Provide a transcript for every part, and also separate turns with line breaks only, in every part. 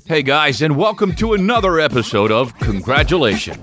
Hey guys, and welcome to another episode of Congratulations.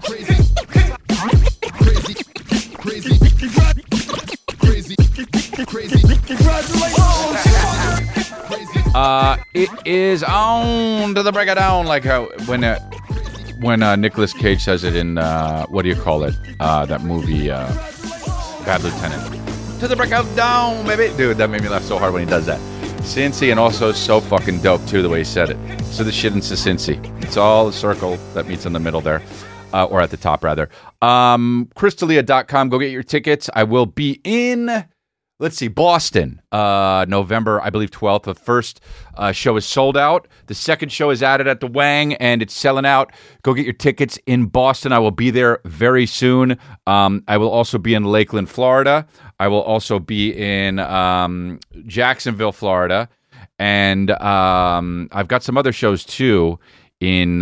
It is on to the break it down, like how when Nicolas Cage says it in what do you call it? That movie, Bad Lieutenant. To the break it down, baby. Dude, that made me laugh so hard when he does that. Cincy, and also so fucking dope too the way he said it. So the shit into Cincy. It's all a circle that meets in the middle there, or at the top rather. Crystalia.com. Go get your tickets. I will be in, let's see, Boston, November, I believe 12th. The first show is sold out. The second show is added at the Wang, and it's selling out. Go get your tickets in Boston. I will be there very soon. I will also be in Lakeland, Florida. I will also be in Jacksonville, Florida. And I've got some other shows, too, in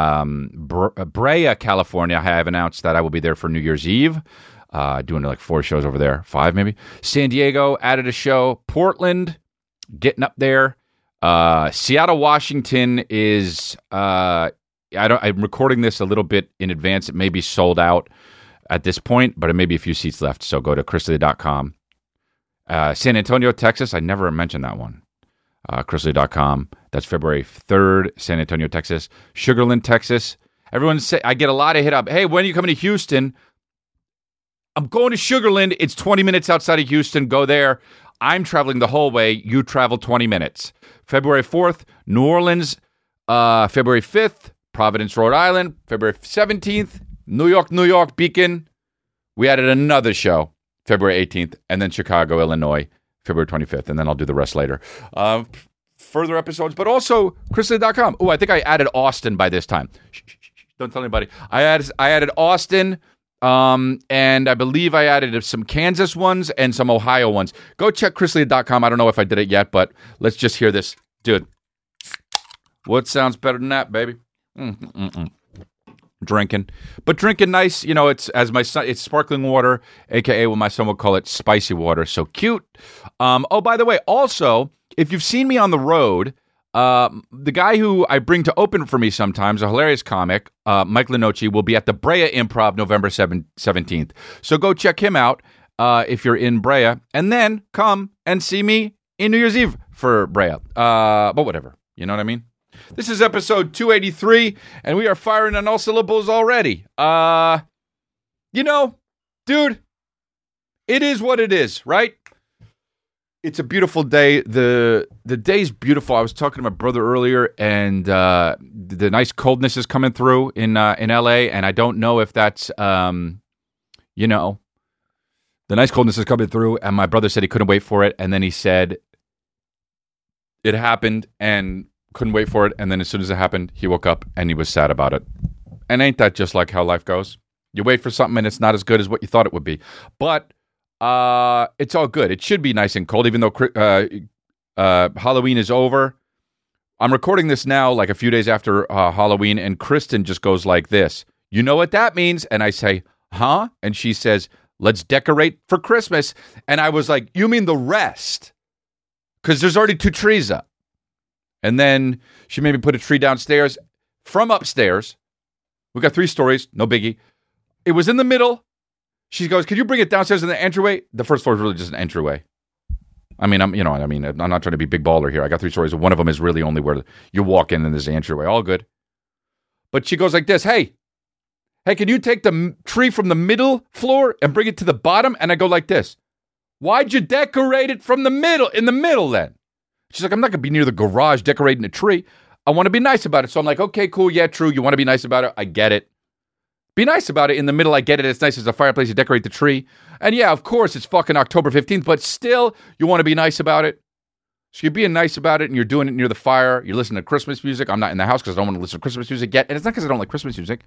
Brea, California. I have announced that I will be there for New Year's Eve. Doing like 4 shows over there, 5 maybe. San Diego added a show. Portland, getting up there. Seattle, Washington is. I'm recording this a little bit in advance. It may be sold out at this point, but it may be a few seats left. So go to Crystalia.com. San Antonio, Texas. I never mentioned that one. Crystalia.com. That's February 3rd. San Antonio, Texas. Sugarland, Texas. Everyone say I get a lot of hit up. Hey, when are you coming to Houston? I'm going to Sugarland. It's 20 minutes outside of Houston. Go there. I'm traveling the whole way. You travel 20 minutes. February 4th, New Orleans. February 5th, Providence, Rhode Island. February 17th, New York, Beacon. We added another show, February 18th. And then Chicago, Illinois, February 25th. And then I'll do the rest later. Further episodes, but also Crystalia.com. Oh, I think I added Austin by this time. Shh, don't tell anybody. I added Austin. And I believe I added some Kansas ones and some Ohio ones. Go check Crystalia.com. I don't know if I did it yet, but let's just hear this. Dude, what sounds better than that, baby? Drinking. But drinking nice, you know, it's as my son, it's sparkling water, a.k.a. what my son would call it, spicy water. So cute. Oh, by the way, also, if you've seen me on the road, the guy who I bring to open for me sometimes, a hilarious comic, Mike Lenoci, will be at the Brea Improv November 17th. So go check him out if you're in Brea, and then come and see me in New Year's Eve for Brea. But whatever, you know what I mean? This is episode 283, and we are firing on all syllables already. You know, dude, it is what it is, right? It's a beautiful day. The day's beautiful. I was talking to my brother earlier, and the nice coldness is coming through in LA, and I don't know if that's, you know, the nice coldness is coming through, and my brother said he couldn't wait for it, and then he said it happened and couldn't wait for it, and then as soon as it happened, he woke up and he was sad about it. And ain't that just like how life goes? You wait for something, and it's not as good as what you thought it would be. But it's all good. It should be nice and cold, even though Halloween is over. I'm recording this now, like a few days after Halloween, and Kristen just goes like this. You know what that means? And I say, huh? And she says, let's decorate for Christmas. And I was like, you mean the rest? Because there's already 2 trees up. And then she made me put a tree downstairs from upstairs. We got 3 stories, no biggie. It was in the middle. She goes, could you bring it downstairs in the entryway? The first floor is really just an entryway. I mean, I'm not trying to be big baller here. I got 3 stories. One of them is really only where you walk in and there's an entryway. All good. But she goes like this, hey, can you take the tree from the middle floor and bring it to the bottom? And I go like this. Why'd you decorate it from the middle, in the middle then? She's like, I'm not going to be near the garage decorating a tree. I want to be nice about it. So I'm like, okay, cool. Yeah, true. You want to be nice about it. I get it. Be nice about it. In the middle, I get it. It's nice as a fireplace. You decorate the tree. And yeah, of course, it's fucking October 15th, but still, you want to be nice about it. So you're being nice about it, and you're doing it near the fire. You're listening to Christmas music. I'm not in the house because I don't want to listen to Christmas music yet. And it's not because I don't like Christmas music.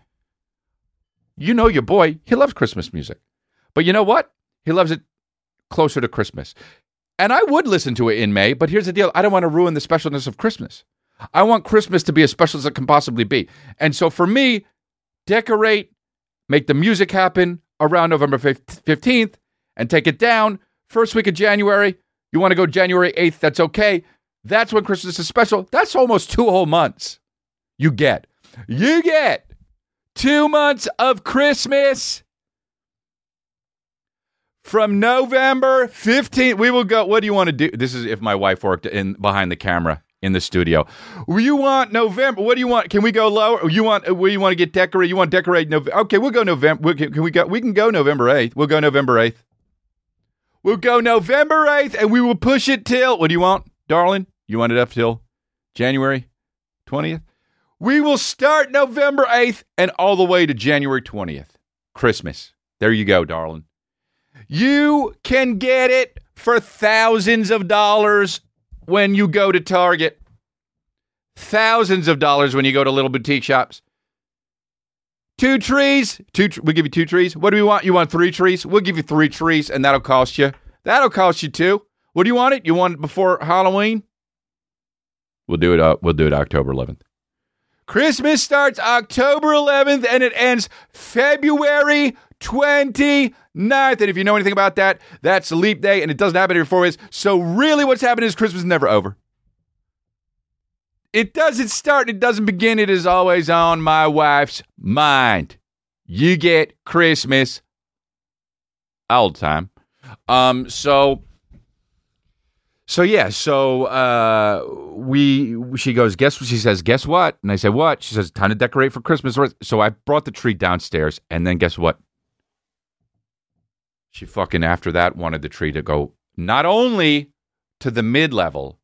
You know your boy. He loves Christmas music. But you know what? He loves it closer to Christmas. And I would listen to it in May, but here's the deal. I don't want to ruin the specialness of Christmas. I want Christmas to be as special as it can possibly be. And so for me, decorate, make the music happen around November 15th, and take it down first week of January. You want to go January 8th, that's okay. That's when Christmas is special. That's almost 2 whole months. You get 2 months of Christmas. From November 15th, we will go. What do you want to do? This is if my wife worked in behind the camera in the studio. You want November? What do you want? Can we go lower? You want? Where you want to get decorated? You want to decorate November? Okay, we'll go November. Can we go? We can go November 8th. We'll go November 8th. We'll go November 8th, and we will push it till. What do you want, darling? You want it up till January 20th? We will start November 8th and all the way to January 20th. Christmas. There you go, darling. You can get it for thousands of dollars when you go to Target. Thousands of dollars when you go to little boutique shops. 2 trees. We'll give you 2 trees. What do you want? You want 3 trees? We'll give you 3 trees, and that'll cost you. That'll cost you 2. What do you want it? You want it before Halloween? We'll do it. We'll do it October 11th. Christmas starts October 11th, and it ends February 29th. And if you know anything about that, that's a leap day, and it doesn't happen every 4 days. So really what's happening is Christmas is never over. It doesn't start, it doesn't begin. It is always on my wife's mind. You get Christmas all the time. She goes, guess what? She says, guess what? And I say, what? She says, time to decorate for Christmas. So I brought the tree downstairs, and then guess what? She fucking, after that, wanted the tree to go not only to the mid-level,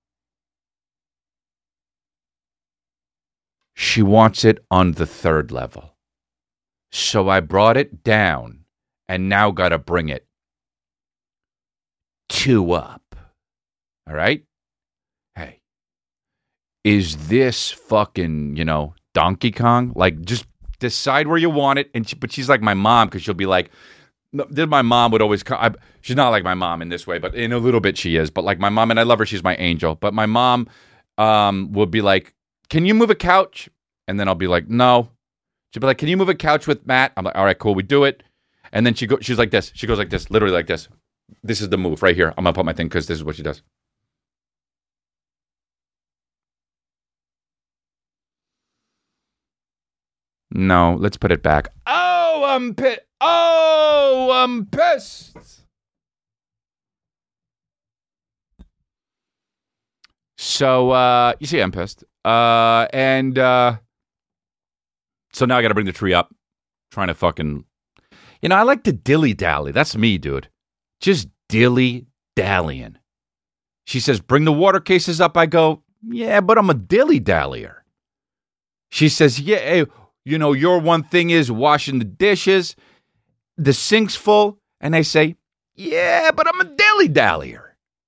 she wants it on the 3rd level. So I brought it down and now got to bring it 2 up. All right? Hey, is this fucking, Donkey Kong? Like, just decide where you want it. But she's like my mom, because she'll be like, my mom would always come. She's not like my mom in this way, but in a little bit she is. But like my mom, and I love her, she's my angel. But my mom would be like, can you move a couch? And then I'll be like, no. She'd be like, can you move a couch with Matt? I'm like, all right, cool, we do it. And then she's like this. She goes like this, literally like this. This is the move right here. I'm going to put my thing because this is what she does. No, let's put it back. Oh, I'm pissed. Oh, I'm pissed. So, you see, I'm pissed. So now I got to bring the tree up. Trying to fucking, I like to dilly-dally. That's me, dude. Just dilly-dallying. She says, bring the water cases up. I go, yeah, but I'm a dilly-dallyer. She says, yeah, hey, your one thing is washing the dishes. The sink's full. And I say, yeah, but I'm a dilly-dallyer.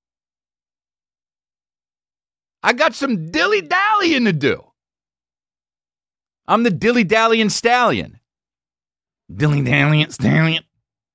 I got some dilly-dallying to do. I'm the dilly-dallying stallion. Dilly-dallying stallion.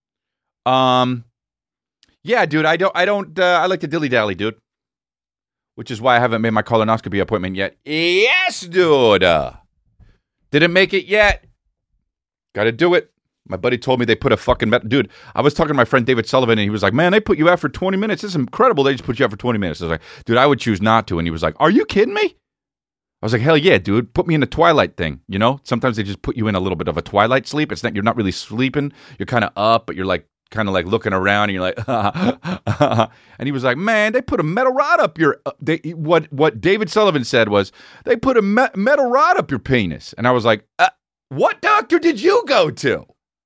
Yeah, dude, I like to dilly-dally, dude. Which is why I haven't made my colonoscopy appointment yet. Yes, dude. Didn't make it yet. Got to do it. My buddy told me they put a fucking... Dude, I was talking to my friend David Sullivan, and he was like, man, they put you out for 20 minutes. This is incredible. They just put you out for 20 minutes. I was like, dude, I would choose not to. And he was like, are you kidding me? I was like, hell yeah, dude. Put me in a twilight thing, Sometimes they just put you in a little bit of a twilight sleep. It's not, you're not really sleeping. You're kind of up, but you're like kind of like looking around, and you're like, and he was like, man, they put a metal rod up your... What David Sullivan said was, they put a metal rod up your penis. And I was like, what doctor did you go to?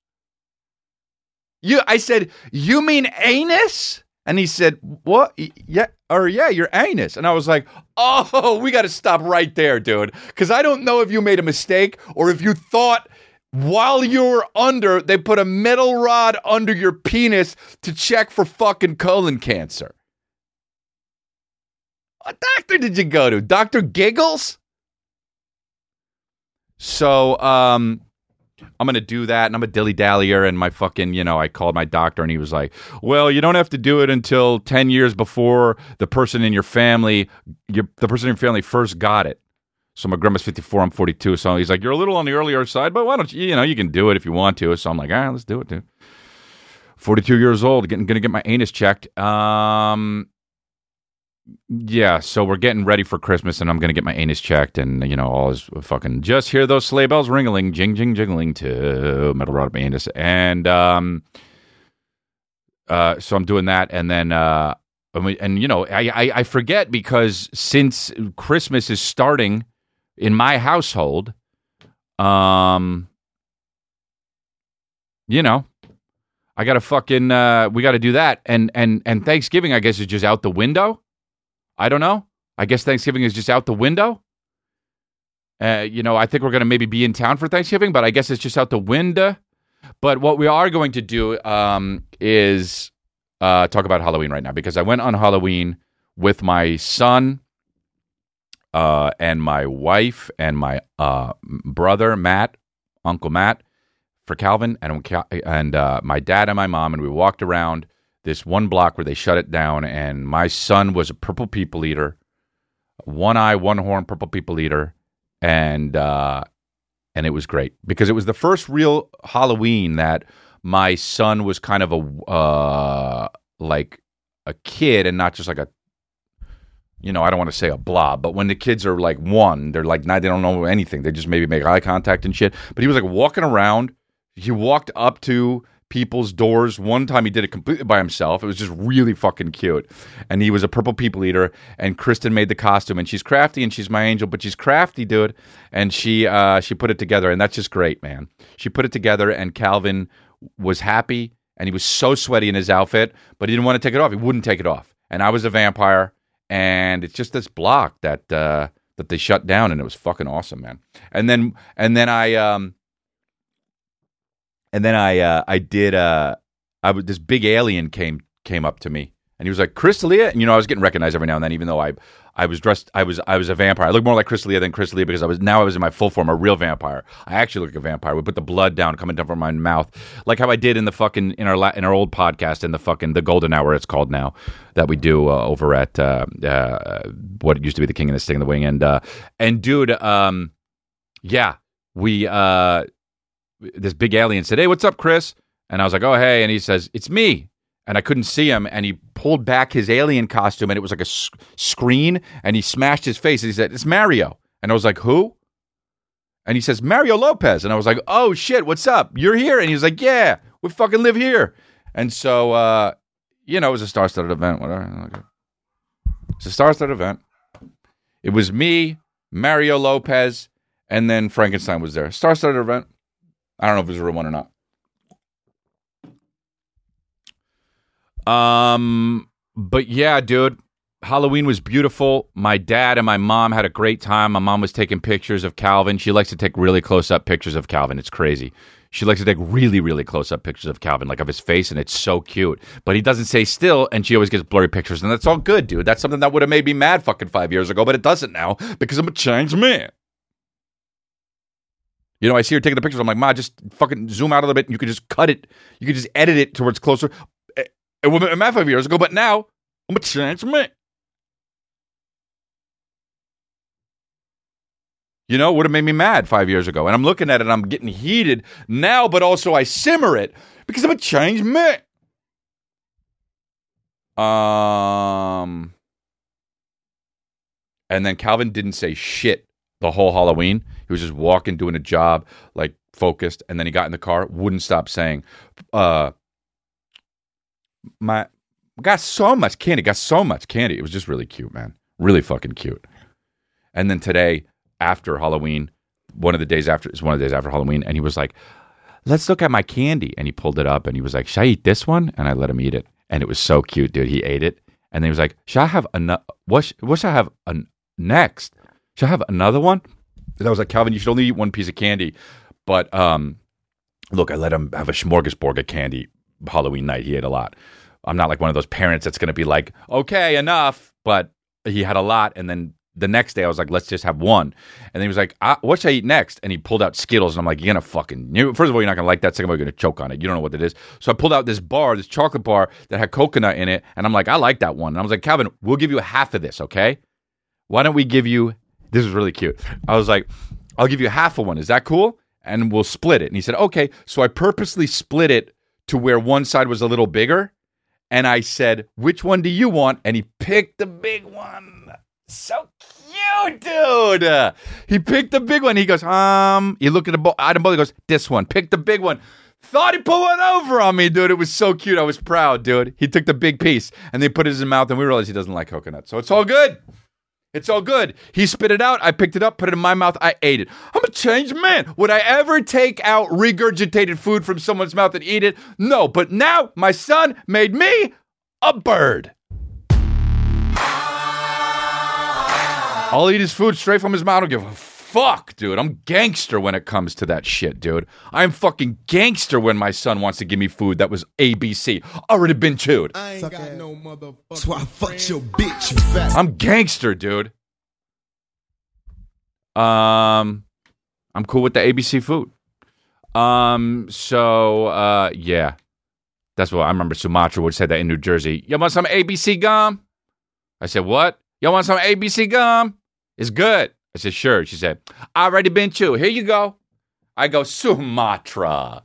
I said, you mean anus? And he said, what? Yeah, your anus. And I was like, oh, we got to stop right there, dude. Because I don't know if you made a mistake or if you thought while you were under, they put a metal rod under your penis to check for fucking colon cancer. What doctor did you go to? Dr. Giggles? So, I'm going to do that, and I'm a dilly-dallyer, and my fucking, I called my doctor, and he was like, well, you don't have to do it until 10 years before the person in your family first got it. So my grandma's 54, I'm 42, so he's like, you're a little on the earlier side, but why don't you, you can do it if you want to. So I'm like, all right, let's do it, dude. 42 years old, going to get my anus checked. yeah, so we're getting ready for Christmas, and I'm gonna get my anus checked, and all is fucking just hear those sleigh bells ringling, jing jing jingling to metal rod up my anus, and so I'm doing that, and then I forget because since Christmas is starting in my household, I gotta fucking we gotta do that, and Thanksgiving I guess is just out the window. I don't know. I guess Thanksgiving is just out the window. I think we're going to maybe be in town for Thanksgiving, but I guess it's just out the window. But what we are going to do is talk about Halloween right now, because I went on Halloween with my son and my wife and my brother, Matt, Uncle Matt, for Calvin, and my dad and my mom, and we walked around this one block where they shut it down, and my son was a purple people eater, one eye, one horn, purple people eater, and it was great because it was the first real Halloween that my son was kind of like a kid and not just like a, I don't want to say a blob, but when the kids are like one, they're like, they don't know anything. They just maybe make eye contact and shit. But he was like walking around. He walked up to people's doors. One time he did it completely by himself. It was just really fucking cute. And he was a purple people eater, and Kristen made the costume, and she's crafty, and she's my angel, but she's crafty, dude. And she put it together, and that's just great, man. She put it together, and Calvin was happy, and he was so sweaty in his outfit, but he didn't want to take it off. He wouldn't take it off. And I was a vampire, and it's just this block that they shut down, and it was fucking awesome, man. And then this big alien came up to me, and he was like, Crystalia, and I was getting recognized every now and then, even though I was dressed, I was a vampire. I looked more like Crystalia than Crystalia because I was in my full form, a real vampire. I actually look like a vampire. We put the blood down coming down from my mouth, like how I did in the fucking in our old podcast in the Golden Hour, it's called now, that we do over at what used to be the King and the Sting and the Wing, and dude, yeah, we. This big alien said, "Hey, what's up, Chris?" And I was like, "Oh, hey." And he says, "It's me." And I couldn't see him. And he pulled back his alien costume, and it was like a screen. And he smashed his face. And he said, "It's Mario." And I was like, "Who?" And he says, "Mario Lopez." And I was like, "Oh shit, what's up? You're here?" And he was like, "Yeah, we fucking live here." And so, it was a star-studded event. Whatever. It's a star-studded event. It was me, Mario Lopez, and then Frankenstein was there. Star-studded event. I don't know if it was a real one or not. But yeah, dude, Halloween was beautiful. My dad and my mom had a great time. My mom was taking pictures of Calvin. She likes to take really close-up pictures of Calvin. It's crazy. She likes to take really, really close-up pictures of Calvin, like of his face, and it's so cute. But he doesn't stay still, and she always gets blurry pictures, and that's all good, dude. That's something that would have made me mad fucking 5 years ago, but it doesn't now because I'm a changed man. I see her taking the pictures. I'm like, Ma, just fucking zoom out a little bit, and you could just cut it. You could just edit it towards closer. It would have been mad 5 years ago, but now I'm a changed man. Would have made me mad 5 years ago. And I'm looking at it, and I'm getting heated now, but also I simmer it because I'm a changed man. And then Calvin didn't say shit the whole Halloween. He was just walking, doing a job, like focused. And then he got in the car, wouldn't stop saying, got so much candy. It was just really cute, man. Really fucking cute. And then today, after Halloween, one of the days after Halloween, and he was like, let's look at my candy. And he pulled it up, and he was like, should I eat this one? And I let him eat it. And it was so cute, dude. He ate it. And then he was like, should I have what should I have next? Should I have another one? And I was like, Calvin, you should only eat one piece of candy. But look, I let him have a smorgasbord of candy Halloween night. He ate a lot. I'm not like one of those parents that's going to be like, okay, enough. But he had a lot. And then the next day I was like, let's just have one. And then he was like, what should I eat next? And he pulled out Skittles. And I'm like, you're going to fucking, first of all, you're not going to like that. Second of all, you're going to choke on it. You don't know what it is. So I pulled out this chocolate bar that had coconut in it. And I'm like, I like that one. And I was like, Calvin, we'll give you half of this, okay? Why don't we give you, this is really cute. I was like, I'll give you half of one. Is that cool? And we'll split it. And he said, okay. So I purposely split it to where one side was a little bigger. And I said, which one do you want? And he picked the big one. So cute, dude. He picked the big one. He goes, he looked at the item bowl. He goes, this one. Pick the big one. Thought he put one over on me, dude. It was so cute. I was proud, dude. He took the big piece and they put it in his mouth, and we realized he doesn't like coconut. So it's all good. It's all good. He spit it out. I picked it up, put it in my mouth. I ate it. I'm a changed man. Would I ever take out regurgitated food from someone's mouth and eat it? No. But now my son made me a bird. I'll eat his food straight from his mouth. I don't give a fuck, dude. I'm gangster when it comes to that shit, dude. I'm fucking gangster when my son wants to give me food that was ABC. Already been chewed.
I ain't got no motherfucker. So I fucked your bitch, you fat.
I'm gangster, dude. I'm cool with the ABC food. Yeah. That's what I remember. Sumatra would say that in New Jersey. You want some ABC gum? I said, what? You want some ABC gum? It's good. I said, sure. She said, I already been chewed. Here you go. I go, Sumatra.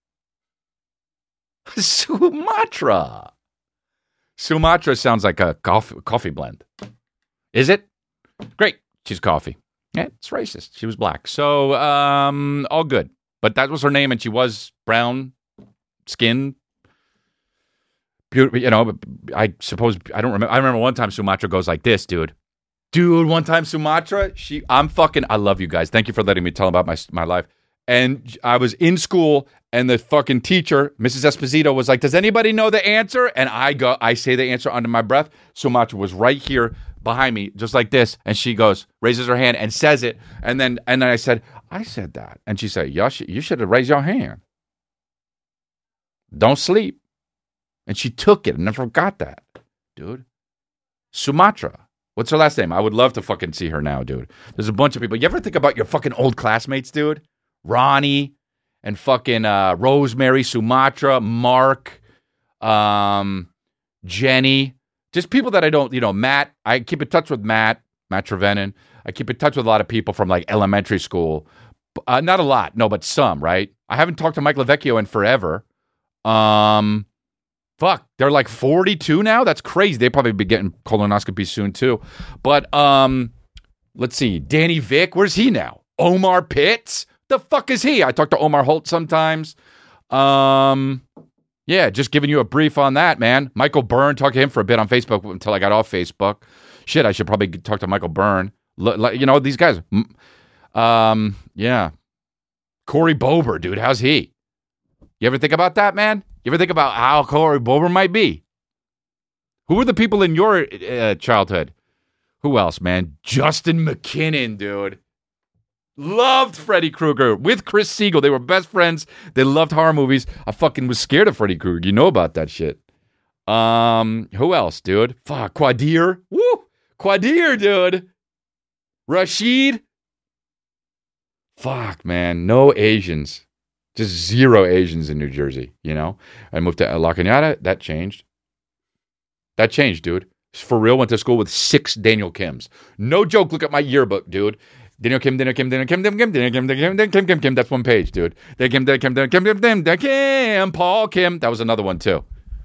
Sumatra. Sumatra sounds like a coffee blend. Is it? Great. She's coffee. Yeah, it's racist. She was black. So, all good. But that was her name, and she was brown skin. Beautiful, but I suppose, I don't remember. I remember one time Sumatra goes like this, dude. Dude, one time Sumatra, I love you guys. Thank you for letting me tell about my life. And I was in school, and the fucking teacher, Mrs. Esposito, was like, does anybody know the answer? And I say the answer under my breath. Sumatra was right here behind me, just like this. And she goes, raises her hand and says it. And then I said that. And she said, you should have raised your hand. Don't sleep. And she took it and never forgot that, dude. Sumatra. What's her last name? I would love to fucking see her now, dude. There's a bunch of people. You ever think about your fucking old classmates, dude? Ronnie and fucking Rosemary, Sumatra, Mark, Jenny. Just people that I don't, Matt. I keep in touch with Matt Trevenin. I keep in touch with a lot of people from like elementary school. Not a lot, no, but some, right? I haven't talked to Mike Lavecchio in forever. Fuck, they're like 42 now? That's crazy. They probably be getting colonoscopy soon too. But let's see. Danny Vick, where's he now? Omar Pitts? The fuck is he? I talk to Omar Holt sometimes. Yeah, just giving you a brief on that, man. Michael Byrne, talked to him for a bit on Facebook until I got off Facebook. Shit, I should probably talk to Michael Byrne. These guys. Yeah. Corey Bober, dude, how's he? You ever think about that, man? You ever think about how Corey Bober might be? Who were the people in your childhood? Who else, man? Justin McKinnon, dude. Loved Freddy Krueger with Chris Siegel. They were best friends. They loved horror movies. I fucking was scared of Freddy Krueger. You know about that shit. Who else, dude? Fuck, Quadir. Woo! Quadir, dude. Rashid. Fuck, man. No Asians. Just zero Asians in New Jersey, I moved to La Cañada. That changed. Dude. For real, went to school with 6 Daniel Kims. No joke, look at my yearbook, dude. Daniel Kim. That's one page, dude. Kim, Paul Kim. That was another one, too.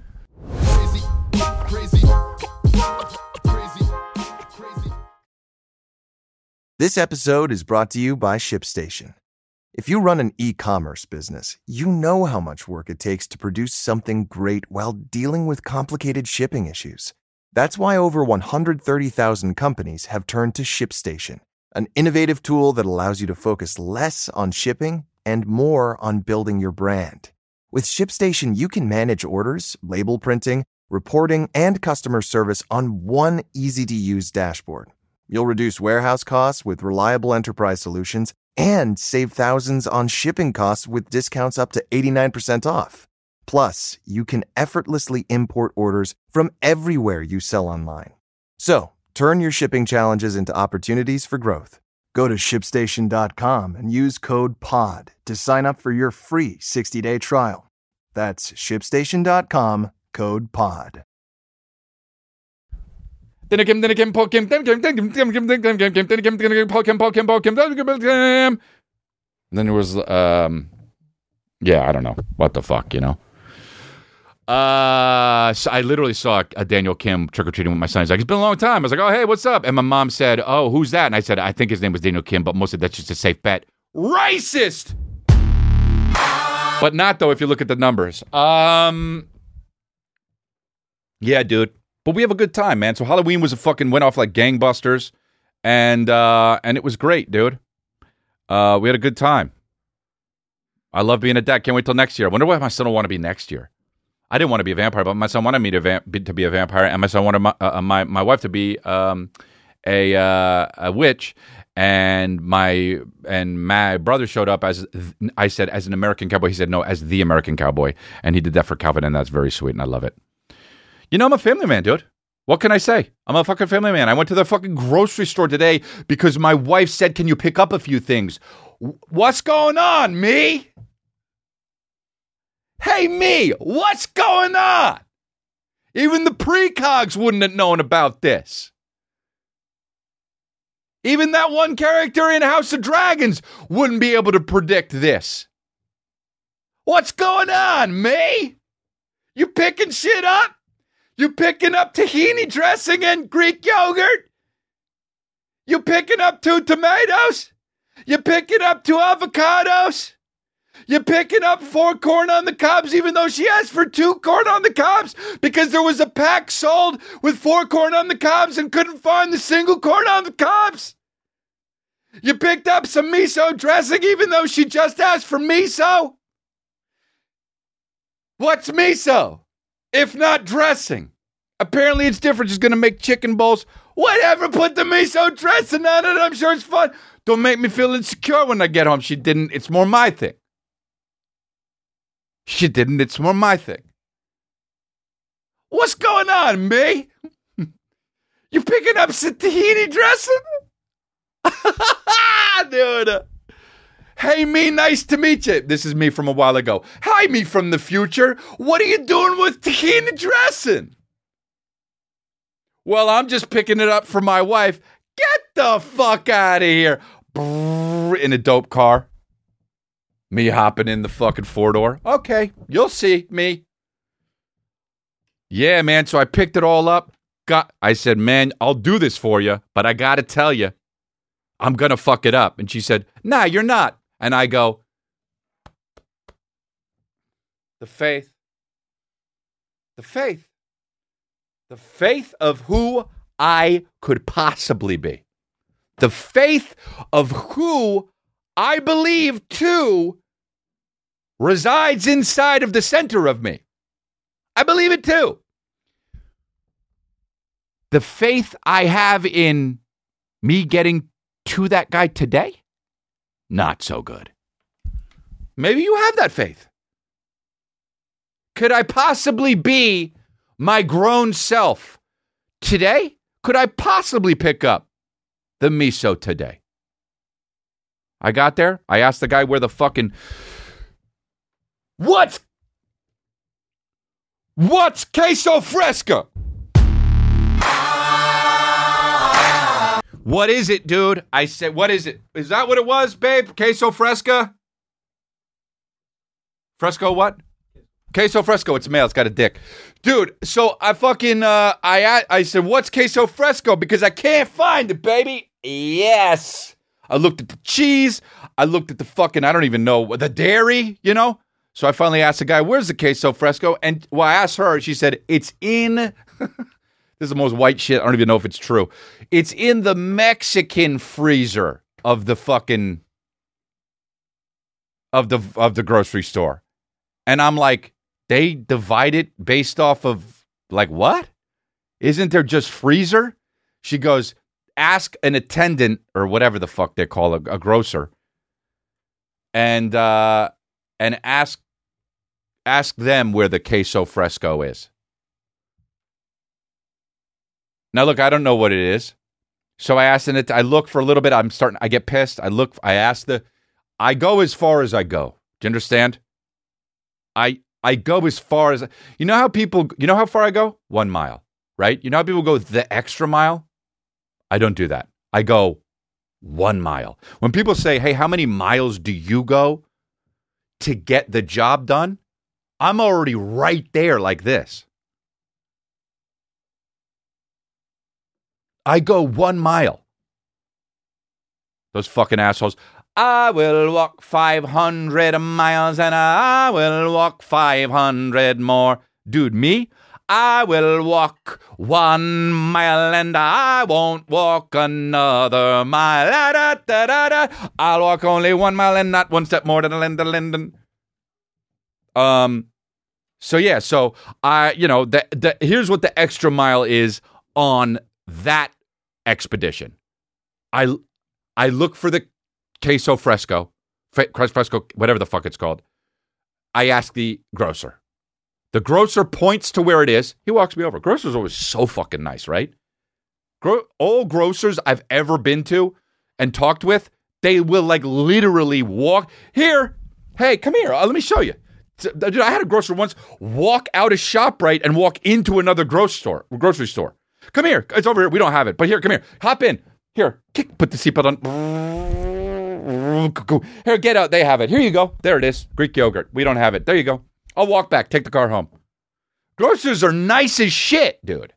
This episode is brought to you by ShipStation. If you run an e-commerce business, you know how much work it takes to produce something great while dealing with complicated shipping issues. That's why over 130,000 companies have turned to ShipStation, an innovative tool that allows you to focus less on shipping and more on building your brand. With ShipStation, you can manage orders, label printing, reporting, and customer service on one easy-to-use dashboard. You'll reduce warehouse costs with reliable enterprise solutions and save thousands on shipping costs with discounts up to 89% off. Plus, you can effortlessly import orders from everywhere you sell online. So, turn your shipping challenges into opportunities for growth. Go to ShipStation.com and use code POD to sign up for your free 60-day trial. That's ShipStation.com, code POD.
And then there was, I don't know. What the fuck, So I literally saw a Daniel Kim trick-or-treating with my son. He's like, it's been a long time. I was like, oh, hey, what's up? And my mom said, oh, who's that? And I said, I think his name was Daniel Kim, but mostly that's just a safe bet. Racist! But not, though, if you look at the numbers. Yeah, dude. But we have a good time, man. So Halloween went off like gangbusters. And it was great, dude. We had a good time. I love being a dad. Can't wait till next year. I wonder what my son will want to be next year. I didn't want to be a vampire, but my son wanted me to be a vampire, and my son wanted my wife to be a witch, and my brother showed up as an American cowboy. He said no, as the American cowboy, and he did that for Calvin, and that's very sweet, and I love it. You know, I'm a family man, dude. What can I say? I'm a fucking family man. I went to the fucking grocery store today because my wife said, "Can you pick up a few things?" What's going on, me? Hey, me, what's going on? Even the precogs wouldn't have known about this. Even that one character in House of Dragons wouldn't be able to predict this. What's going on, me? You picking shit up? You picking up tahini dressing and Greek yogurt? You picking up 2 tomatoes? You picking up 2 avocados? You picking up 4 corn on the cobs, even though she asked for 2 corn on the cobs because there was a pack sold with 4 corn on the cobs and couldn't find the single corn on the cobs? You picked up some miso dressing, even though she just asked for miso? What's miso? If not dressing. Apparently it's different. She's going to make chicken bowls. Whatever, put the miso dressing on it. I'm sure it's fun. Don't make me feel insecure when I get home. She didn't. It's more my thing. She didn't. It's more my thing. What's going on, me? You picking up some tahini dressing? Dude. Hey, me, nice to meet you. This is me from a while ago. Hi, me from the future. What are you doing with tahini dressing? Well, I'm just picking it up for my wife. Get the fuck out of here. Brrr, in a dope car. Me hopping in the fucking 4-door. Okay, you'll see me. Yeah, man, so I picked it all up. I said, man, I'll do this for you, but I got to tell you, I'm going to fuck it up. And she said, nah, you're not. And I go, the faith of who I could possibly be. The faith of who I believe, too, resides inside of the center of me. I believe it, too. The faith I have in me getting to that guy today, not so good. Maybe you have that faith. Could I possibly be my grown self today? Could I possibly pick up the miso today? I got there. I asked the guy where the fucking... What's queso fresco? What is it, dude? I said, what is it? Is that what it was, babe? Queso fresca? Fresco what? Queso fresco. It's male. It's got a dick. Dude, so I fucking, I said, what's queso fresco? Because I can't find it, baby. Yes. I looked at the cheese. I looked at the fucking, I don't even know, the dairy, you know? So I finally asked the guy, where's the queso fresco? And I asked her, she said, it's in... This is the most white shit. I don't even know if it's true. It's in the Mexican freezer of the fucking... Of the grocery store. And I'm like, they divide it based off of, like, what? Isn't there just freezer? She goes, ask an attendant, or whatever the fuck they call a grocer, and ask them where the queso fresco is. Now, look, I don't know what it is. So I asked, and I look for a little bit. I get pissed. I go as far as I go. Do you understand? I go as far as, you know how far I go? 1 mile, right? You know how people go the extra mile? I don't do that. I go 1 mile. When people say, hey, how many miles do you go to get the job done? I'm already right there like this. I go 1 mile. Those fucking assholes. I will walk 500 miles and I will walk 500 more. Dude, me? I will walk 1 mile and I won't walk another mile. Da, da, da, da. I'll walk only 1 mile and not one step more than Linden. So yeah, so I, here's what the extra mile is on that expedition. I look for the queso fresco, whatever the fuck it's called. I ask the grocer. The grocer points to where it is. He walks me over. Grocer's always so fucking nice, right? All grocers I've ever been to and talked with, they will like literally walk here. Hey, come here. Let me show you. Dude, I had a grocer once walk out of ShopRite and walk into another grocery store. Come here. It's over here. We don't have it. But here, come here. Hop in. Here. Put the seatbelt on. Here, get out. They have it. Here you go. There it is. Greek yogurt. We don't have it. There you go. I'll walk back. Take the car home. Grocers are nice as shit, dude.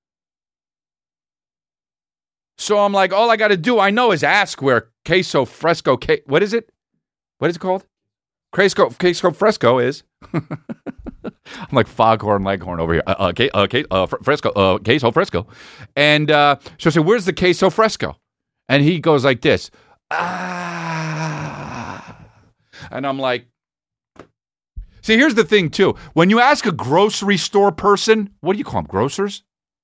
So I'm like, all I got to do, I know, is ask where queso fresco, what is it? What is it called? Queso fresco is. I'm like Foghorn Leghorn over here. Fresco, queso fresco. And so I say, where's the queso fresco? And he goes like this. And I'm like, see, here's the thing, too. When you ask a grocery store person, what do you call them, grocers?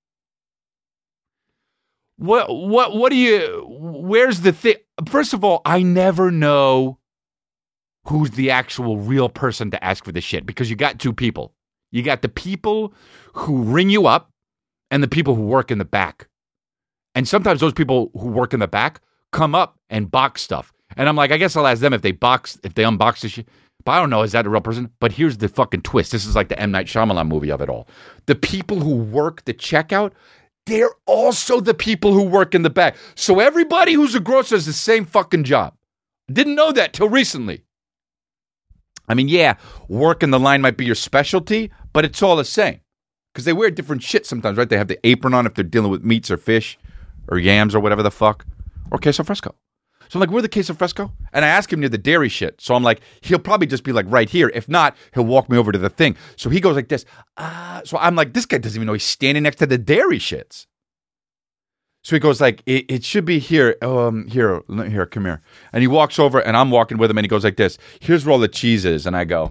Where's the thing? First of all, I never know who's the actual real person to ask for the shit, because you got two people. You got the people who ring you up and the people who work in the back. And sometimes those people who work in the back come up and box stuff. And I'm like, I guess I'll ask them if they unbox the shit. But I don't know, is that a real person? But here's the fucking twist. This is like the M. Night Shyamalan movie of it all. The people who work the checkout, they're also the people who work in the back. So everybody who's a grocer has the same fucking job. Didn't know that till recently. I mean, yeah, working the line might be your specialty, but it's all the same. Because they wear different shit sometimes, right? They have the apron on if they're dealing with meats or fish or yams or whatever the fuck. Or queso fresco. So I'm like, where the queso fresco? And I ask him near the dairy shit. So I'm like, he'll probably just be like right here. If not, he'll walk me over to the thing. So he goes like this. So I'm like, this guy doesn't even know he's standing next to the dairy shits. So he goes like, it should be here. Here, come here. And he walks over and I'm walking with him and he goes like this. Here's where all the cheese is. And I go,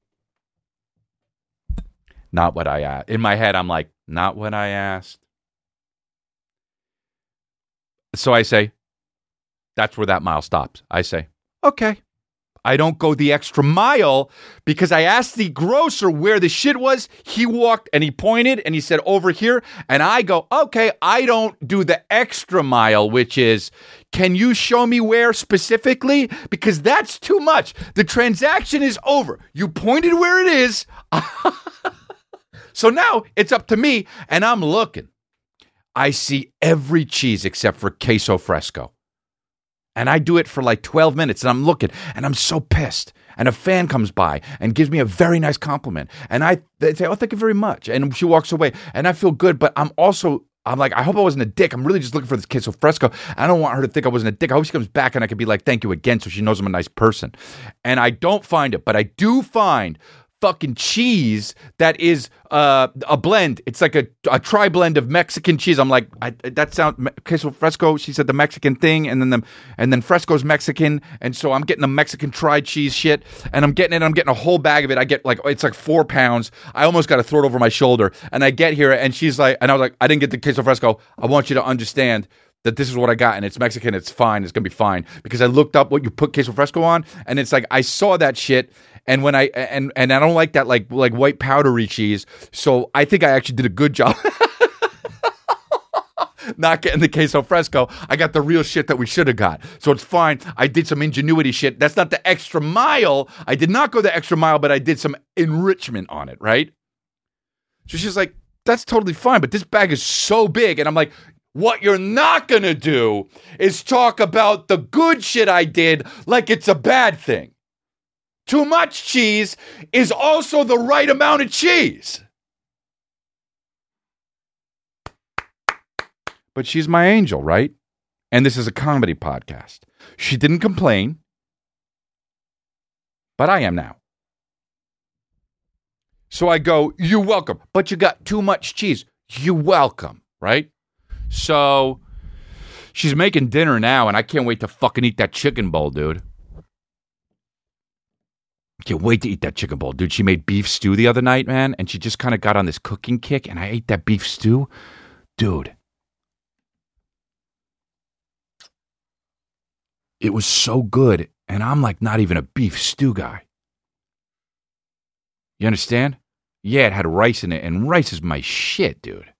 not what I asked. In my head, I'm like, not what I asked. So I say, that's where that mile stops. I say, okay. I don't go the extra mile because I asked the grocer where the shit was. He walked and he pointed and he said over here. And I go, okay, I don't do the extra mile, which is, can you show me where specifically? Because that's too much. The transaction is over. You pointed where it is. So now it's up to me and I'm looking. I see every cheese except for queso fresco. And I do it for like 12 minutes and I'm looking and I'm so pissed. And a fan comes by and gives me a very nice compliment. And they say, oh, thank you very much. And she walks away and I feel good. But I'm like, I hope I wasn't a dick. I'm really just looking for this queso fresco. I don't want her to think I wasn't a dick. I hope she comes back and I can be like, thank you again. So she knows I'm a nice person. And I don't find it, but I do find fucking cheese that is a blend. It's like a tri-blend of Mexican cheese. I'm like, that sounds queso fresco. She said the Mexican thing, and then fresco's Mexican, and so I'm getting the Mexican tri-cheese shit, and I'm getting a whole bag of it. I get it's like 4 pounds. I almost got to throw it over my shoulder, and I get here, and she's like, and I was like, I didn't get the queso fresco. I want you to understand that this is what I got, and it's Mexican, it's fine, it's gonna be fine. Because I looked up what you put queso fresco on, and it's like I saw that shit, and when I don't like that like white powdery cheese, so I think I actually did a good job. Not getting the queso fresco. I got the real shit that we should have got. So it's fine. I did some ingenuity shit. That's not the extra mile. I did not go the extra mile, but I did some enrichment on it, right? So she's like, that's totally fine, but this bag is so big, and I'm like, what you're not going to do is talk about the good shit I did like it's a bad thing. Too much cheese is also the right amount of cheese. But she's my angel, right? And this is a comedy podcast. She didn't complain, but I am now. So I go, you're welcome, but you got too much cheese. You're welcome, right? So she's making dinner now, and I can't wait to fucking eat that chicken bowl, dude. Can't wait to eat that chicken bowl, dude. She made beef stew the other night, man, and she just kind of got on this cooking kick, and I ate that beef stew. Dude. It was so good, and I'm like not even a beef stew guy. You understand? Yeah, it had rice in it, and rice is my shit, dude.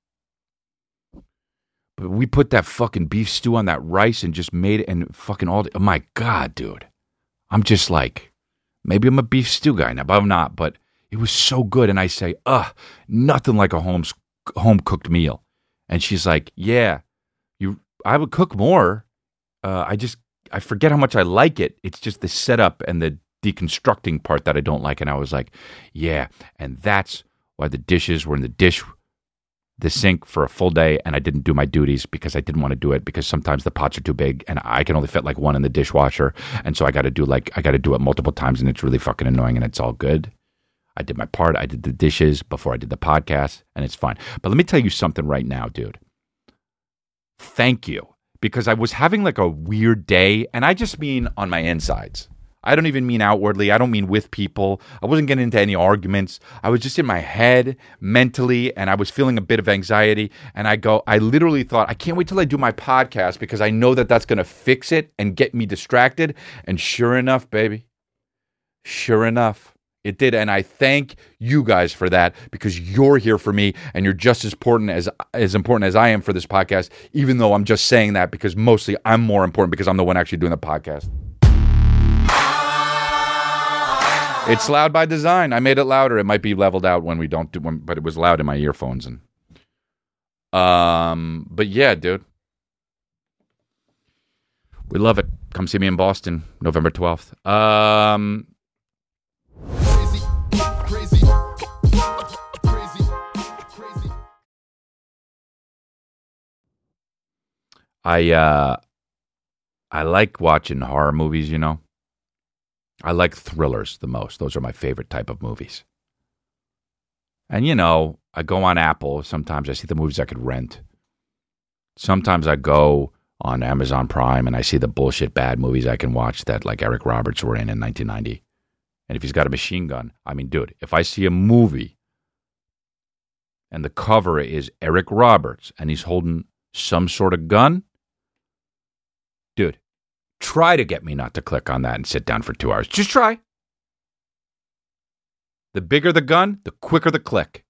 But we put that fucking beef stew on that rice and just made it, and fucking all. Oh my God, dude. I'm just like, maybe I'm a beef stew guy now, but I'm not. But it was so good, and I say, nothing like a home cooked meal. And she's like, yeah, I would cook more. I forget how much I like it. It's just the setup and the deconstructing part that I don't like. And I was like, yeah. And that's why the dishes were in the sink for a full day. And I didn't do my duties because I didn't want to do it because sometimes the pots are too big and I can only fit like one in the dishwasher. And so I got to do it multiple times and it's really fucking annoying and it's all good. I did my part. I did the dishes before I did the podcast and it's fine. But let me tell you something right now, dude. Thank you. Because I was having like a weird day, and I just mean on my insides. I don't even mean outwardly. I don't mean with people. I wasn't getting into any arguments. I was just in my head mentally, and I was feeling a bit of anxiety. And I literally thought, I can't wait till I do my podcast because I know that that's going to fix it and get me distracted. And sure enough, baby, sure enough, it did. And I thank you guys for that because you're here for me and you're just as important as I am for this podcast, even though I'm just saying that because mostly I'm more important because I'm the one actually doing the podcast. It's loud by design. I made it louder. It might be leveled out when we don't do one, but it was loud in my earphones. And but yeah, dude. We love it. Come see me in Boston, November 12th. I like watching horror movies, you know. I like thrillers the most. Those are my favorite type of movies. And, you know, I go on Apple. Sometimes I see the movies I could rent. Sometimes I go on Amazon Prime and I see the bullshit bad movies I can watch that like Eric Roberts were in 1990. And if he's got a machine gun, I mean, dude, if I see a movie and the cover is Eric Roberts and he's holding some sort of gun, dude, try to get me not to click on that and sit down for 2 hours. Just try. The bigger the gun, the quicker the click.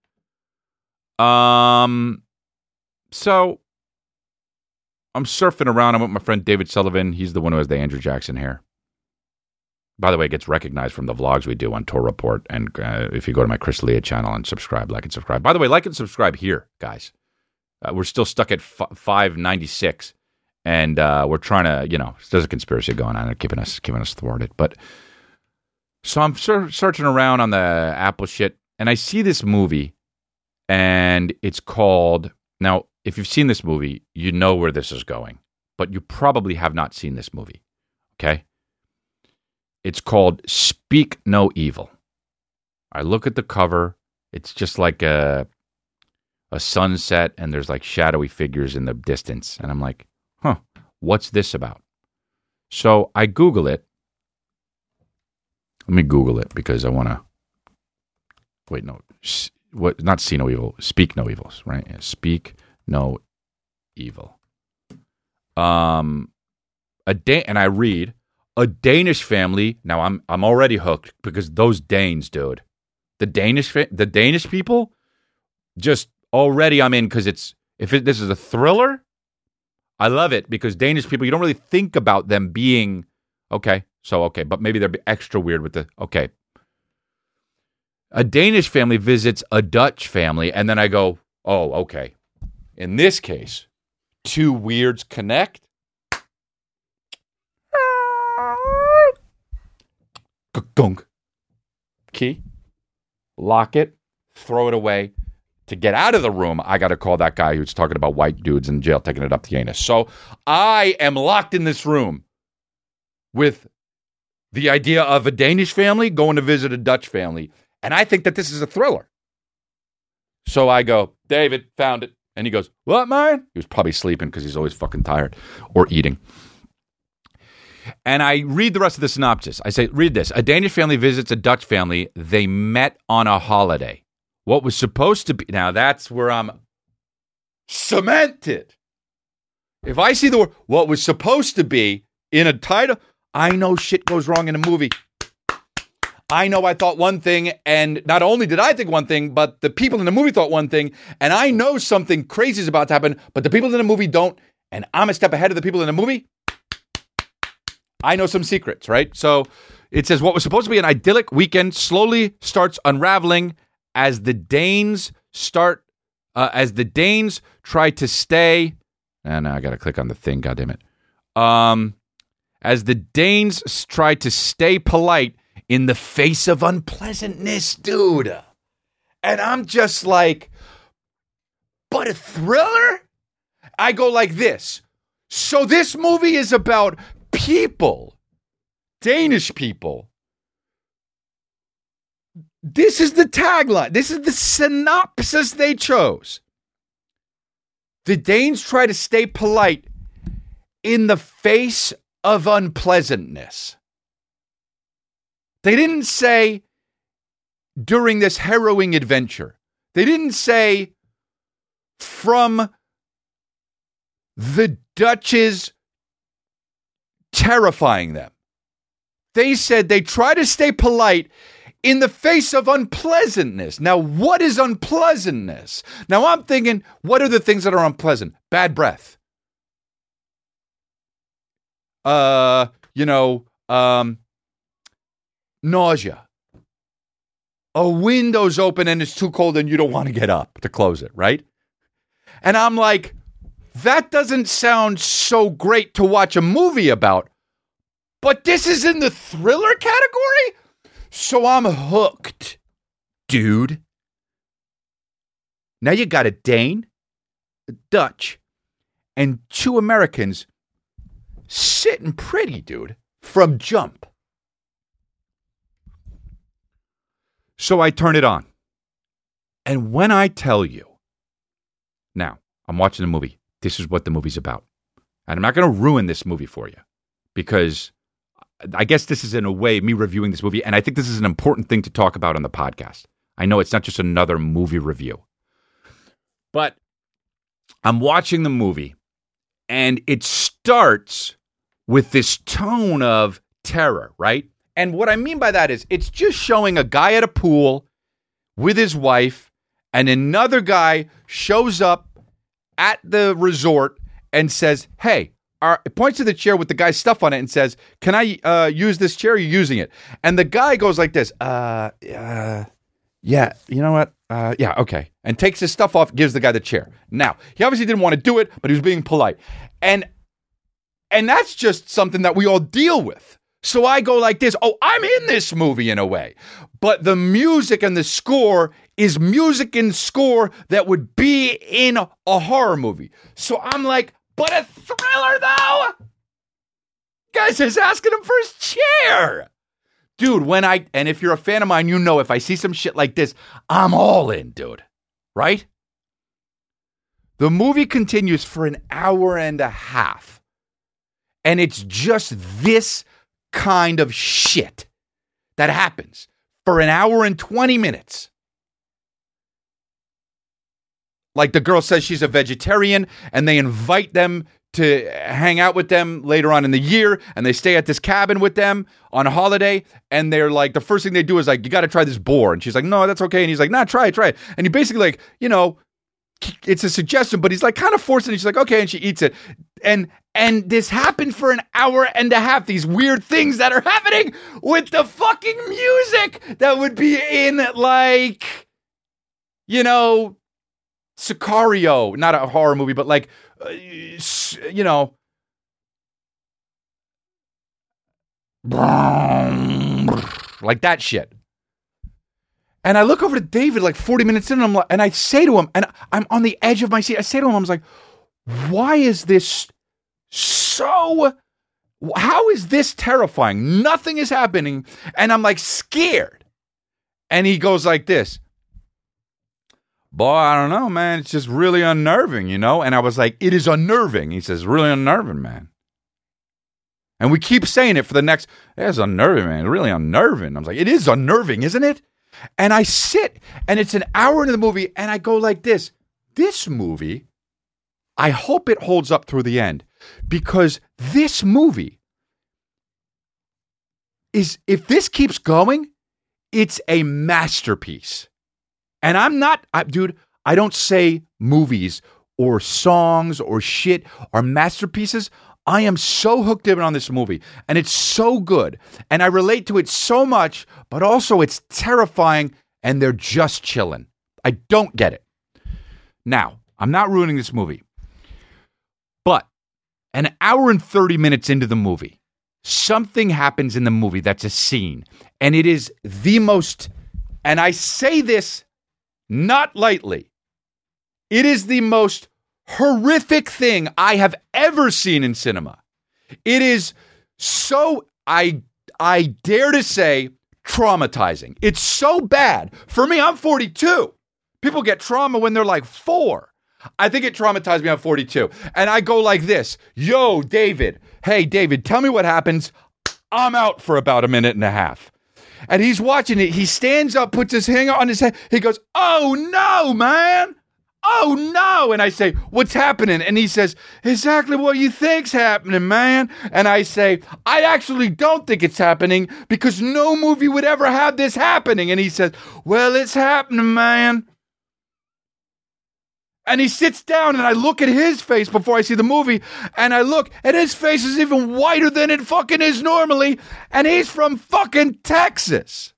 So I'm surfing around. I'm with my friend David Sullivan. He's the one who has the Andrew Jackson hair. By the way, it gets recognized from the vlogs we do on Tour Report. And if you go to my Chris Leah channel and like and subscribe. By the way, like and subscribe here, guys. We're still stuck at 596. And we're trying to, you know, there's a conspiracy going on and keeping us thwarted. But so I'm searching around on the Apple shit, and I see this movie, and it's called, now, if you've seen this movie, you know where this is going, but you probably have not seen this movie, okay? It's called Speak No Evil. I look at the cover. It's just like a sunset, and there's like shadowy figures in the distance, and I'm like, what's this about? So I Google it. Let me Google it because I want to. Wait, no. Not see no evil. Speak no evils, right? Yeah, speak no evil. And I read a Danish family. Now I'm already hooked because those Danes, dude. The Danish people. Just already I'm in because this is a thriller. I love it because Danish people, you don't really think about them being, okay, but maybe they're extra weird with okay. A Danish family visits a Dutch family, and then I go, oh, okay. In this case, two weirds connect. Gunk. Key. Lock it. Throw it away. To get out of the room, I got to call that guy who's talking about white dudes in jail taking it up the anus. So I am locked in this room with the idea of a Danish family going to visit a Dutch family. And I think that this is a thriller. So I go, David, found it. And he goes, what, man? He was probably sleeping because he's always fucking tired or eating. And I read the rest of the synopsis. I say, read this. A Danish family visits a Dutch family. They met on a holiday. What was supposed to be... Now, that's where I'm cemented. If I see the word, what was supposed to be in a title, I know shit goes wrong in a movie. I know I thought one thing, and not only did I think one thing, but the people in the movie thought one thing, and I know something crazy is about to happen, but the people in the movie don't, and I'm a step ahead of the people in the movie. I know some secrets, right? So it says what was supposed to be an idyllic weekend slowly starts unraveling as the Danes try to stay. And I got to click on the thing, goddammit. As the Danes try to stay polite in the face of unpleasantness, dude. And I'm just like, but a thriller? I go like this. So this movie is about people, Danish people. This is the tagline. This is the synopsis they chose. The Danes try to stay polite in the face of unpleasantness. They didn't say during this harrowing adventure. They didn't say from the Dutch's terrifying them. They said they try to stay polite in the face of unpleasantness. Now, what is unpleasantness? Now, I'm thinking, what are the things that are unpleasant? Bad breath. Nausea. A window's open and it's too cold and you don't want to get up to close it, right? And I'm like, that doesn't sound so great to watch a movie about, but this is in the thriller category? So I'm hooked, dude. Now you got a Dane, a Dutch, and two Americans sitting pretty, dude, from jump. So I turn it on. And when I tell you, now, I'm watching the movie. This is what the movie's about. And I'm not going to ruin this movie for you because I guess this is in a way me reviewing this movie, and I think this is an important thing to talk about on the podcast. I know it's not just another movie review, but I'm watching the movie, and it starts with this tone of terror, right? And what I mean by that is it's just showing a guy at a pool with his wife, and another guy shows up at the resort and says, hey, it points to the chair with the guy's stuff on it and says, can I use this chair? Are you using it? And the guy goes like this, yeah, you know what? Yeah, okay. And takes his stuff off, gives the guy the chair. Now, he obviously didn't want to do it, but he was being polite. And that's just something that we all deal with. So I go like this, oh, I'm in this movie in a way. But the music and the score is music and score that would be in a horror movie. So I'm like, but a thriller, though? Guy's just asking him for his chair. Dude, and if you're a fan of mine, you know if I see some shit like this, I'm all in, dude. Right? The movie continues for an hour and a half. And it's just this kind of shit that happens for an hour and 20 minutes. Like the girl says she's a vegetarian and they invite them to hang out with them later on in the year and they stay at this cabin with them on a holiday and they're like, the first thing they do is like, you got to try this boar. And she's like, no, that's okay. And he's like, nah, try it. And he basically like, it's a suggestion, but he's like kind of forcing it. She's like, okay. And she eats it. And this happened for an hour and a half. These weird things that are happening with the fucking music that would be in like, Sicario, not a horror movie, but like, like that shit. And I look over to David like 40 minutes in, and I say to him, and I'm on the edge of my seat. I say to him, I was like, why is this so... How is this terrifying? Nothing is happening, and I'm like scared. And he goes like this. Boy, I don't know, man. It's just really unnerving, you know? And I was like, it is unnerving. He says, really unnerving, man. And we keep saying it for the next, it's unnerving, man. It's really unnerving. I was like, it is unnerving, isn't it? And I sit, and it's an hour into the movie, and I go like this. This movie, I hope it holds up through the end. Because this movie is, if this keeps going, it's a masterpiece. And dude, I don't say movies or songs or shit are masterpieces. I am so hooked in on this movie, and it's so good, and I relate to it so much, but also it's terrifying, and they're just chilling. I don't get it. Now, I'm not ruining this movie, but an hour and 30 minutes into the movie, something happens in the movie that's a scene, and it is the most, and I say this not lightly, it is the most horrific thing I have ever seen in cinema. It is so, I dare to say, traumatizing. It's so bad. For me, I'm 42. People get trauma when they're like 4. I think it traumatized me at 42. And I go like this. Yo, David. Hey, David, tell me what happens. I'm out for about a minute and a half. And he's watching it. He stands up, puts his hand on his head. He goes, oh, no, man. Oh, no. And I say, what's happening? And he says, exactly what you think's happening, man. And I say, I actually don't think it's happening because no movie would ever have this happening. And he says, well, it's happening, man. And he sits down, and I look at his face before I see the movie, and I look, and his face is even whiter than it fucking is normally, and he's from fucking Texas.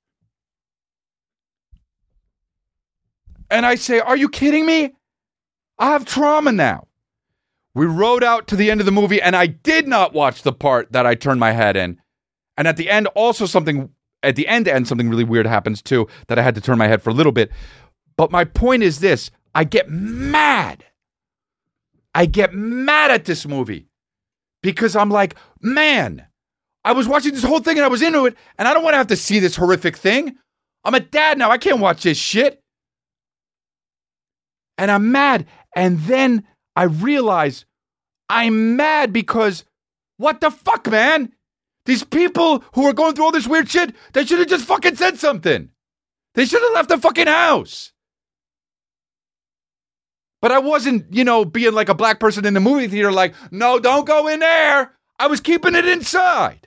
And I say, are you kidding me? I have trauma now. We rode out to the end of the movie, and I did not watch the part that I turned my head in. And at the end, also something really weird happens too, that I had to turn my head for a little bit. But my point is this. I get mad. I get mad at this movie because I'm like, man, I was watching this whole thing and I was into it, and I don't want to have to see this horrific thing. I'm a dad now. I can't watch this shit. And I'm mad. And then I realize I'm mad because what the fuck, man? These people who are going through all this weird shit, they should have just fucking said something. They should have left the fucking house. But I wasn't, being like a black person in the movie theater like, no, don't go in there. I was keeping it inside.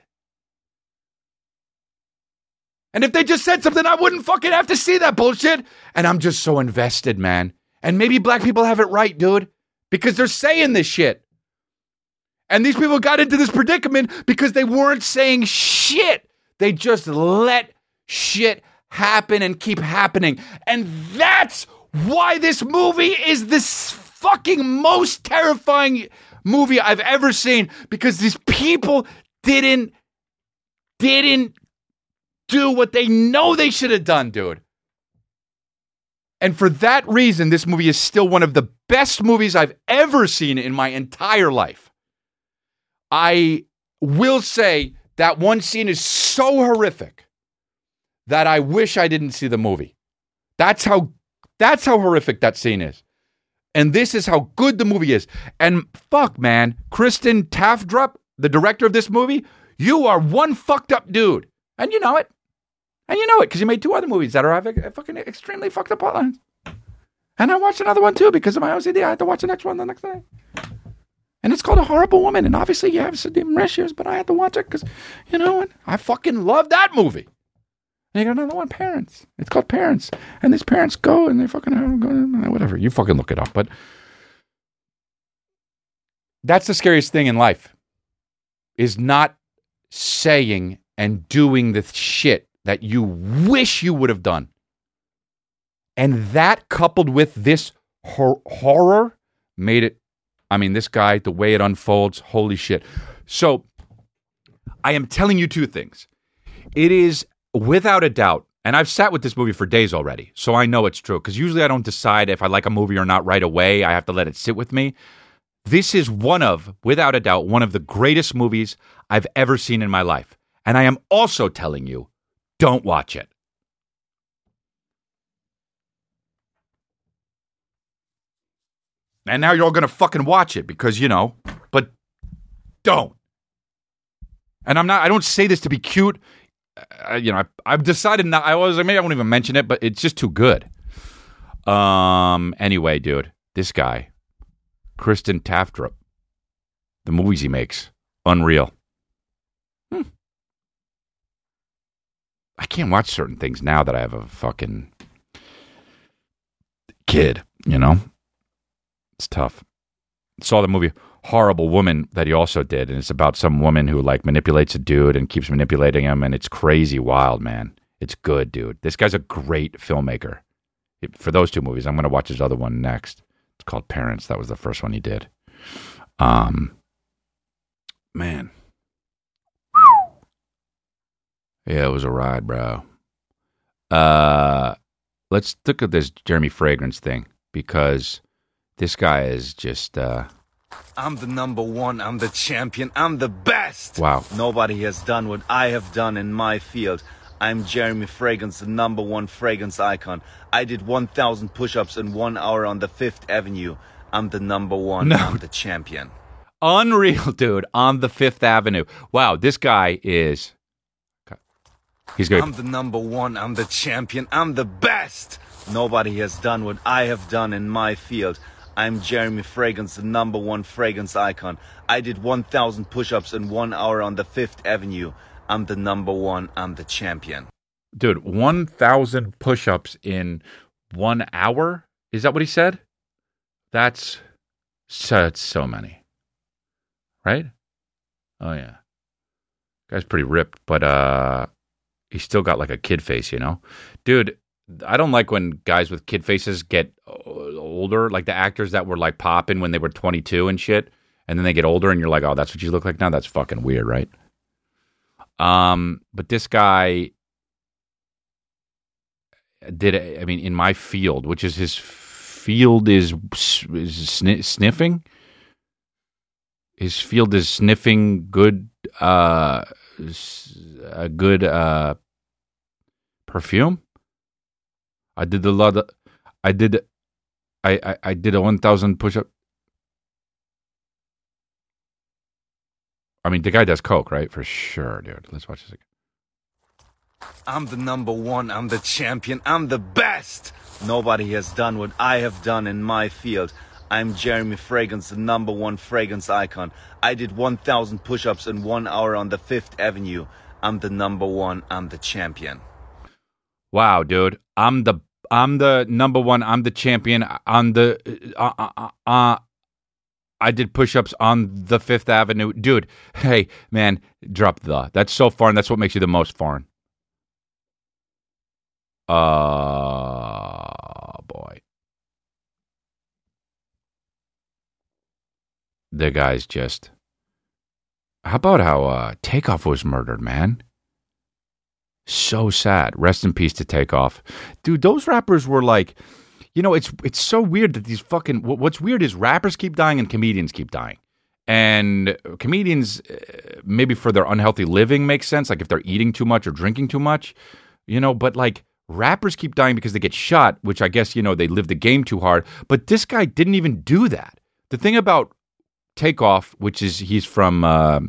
And if they just said something, I wouldn't fucking have to see that bullshit. And I'm just so invested, man. And maybe black people have it right, dude, because they're saying this shit. And these people got into this predicament because they weren't saying shit. They just let shit happen and keep happening. And that's why this movie is the fucking most terrifying movie I've ever seen, because these people didn't do what they know they should have done, dude. And for that reason, this movie is still one of the best movies I've ever seen in my entire life. I will say that one scene is so horrific that I wish I didn't see the movie. That's how horrific that scene is. And this is how good the movie is. And fuck, man, Kristen Tafdrup, the director of this movie, you are one fucked up dude. And you know it. And you know it because you made 2 other movies that are fucking extremely fucked up plotlines. And I watched another one too because of my OCD. I had to watch the next one the next day. And it's called A Horrible Woman. And obviously you have Sadim ratios, but I had to watch it because, I fucking love that movie. And you got another one, Parents. It's called Parents. And these parents go and they fucking go, whatever. You fucking look it up. But that's the scariest thing in life, is not saying and doing the shit that you wish you would have done. And that, coupled with this horror, made it, this guy, the way it unfolds, holy shit. So, I am telling you 2 things. It is without a doubt, and I've sat with this movie for days already, so I know it's true, because usually I don't decide if I like a movie or not right away. I have to let it sit with me. This is without a doubt, one of the greatest movies I've ever seen in my life. And I am also telling you, don't watch it. And now you're all going to fucking watch it because, but don't. And I don't say this to be cute. I've decided not, maybe I won't even mention it, but it's just too good. Anyway, dude, this guy, Kristen Taftrup, the movies he makes, unreal. I can't watch certain things now that I have a fucking kid, It's tough. Saw the movie Horrible Woman that he also did, and it's about some woman who manipulates a dude and keeps manipulating him, and it's crazy wild, man. It's good, dude. This guy's a great filmmaker. For those two movies, I'm going to watch his other one next. It's called Parents. That was the first one he did. Man. Yeah, it was a ride, bro. Let's look at this Jeremy Fragrance thing, because this guy is just...
I'm the number one, I'm the champion, I'm the best!
Wow.
Nobody has done what I have done in my field. I'm Jeremy Fragrance, the number one fragrance icon. I did 1,000 push-ups in 1 hour on the 5th Avenue. I'm the number one, I'm the champion.
Unreal, dude, on the 5th Avenue. Wow, this guy is... He's good.
I'm the number one, I'm the champion, I'm the best! Nobody has done what I have done in my field. I'm Jeremy Fragrance, the number one fragrance icon. I did 1,000 push-ups in 1 hour on the 5th Avenue. I'm the number one, I'm the champion.
Dude, 1,000 push-ups in 1 hour? Is that what he said? That's so many. Right? Oh, yeah. Guy's pretty ripped, but he's still got a kid face, Dude, I don't like when guys with kid faces get older, like the actors that were popping when they were 22 and shit, and then they get older and you're like, oh, that's what you look like now? That's fucking weird, right? But this guy did, in my field, which is his field is sniffing. His field is sniffing good, a good perfume. I did a 1,000 push-up. The guy does coke, right? For sure, dude. Let's watch this again.
I'm the number one, I'm the champion, I'm the best! Nobody has done what I have done in my field. I'm Jeremy Fragrance, the number one fragrance icon. I did 1,000 push-ups in 1 hour on the 5th Avenue. I'm the number one, I'm the champion.
Wow, dude. I'm the number one, I'm the champion. I did push-ups on the 5th Avenue. Dude, hey, man, drop the. That's so foreign. That's what makes you the most foreign. Boy. The guy's just... How about how Takeoff was murdered, man? So sad. Rest in peace to Takeoff. Dude, those rappers were it's so weird that these fucking... What's weird is rappers keep dying and comedians keep dying. And comedians, maybe for their unhealthy living makes sense, if they're eating too much or drinking too much, but rappers keep dying because they get shot, which I guess, they live the game too hard. But this guy didn't even do that. The thing about Takeoff, which is he's from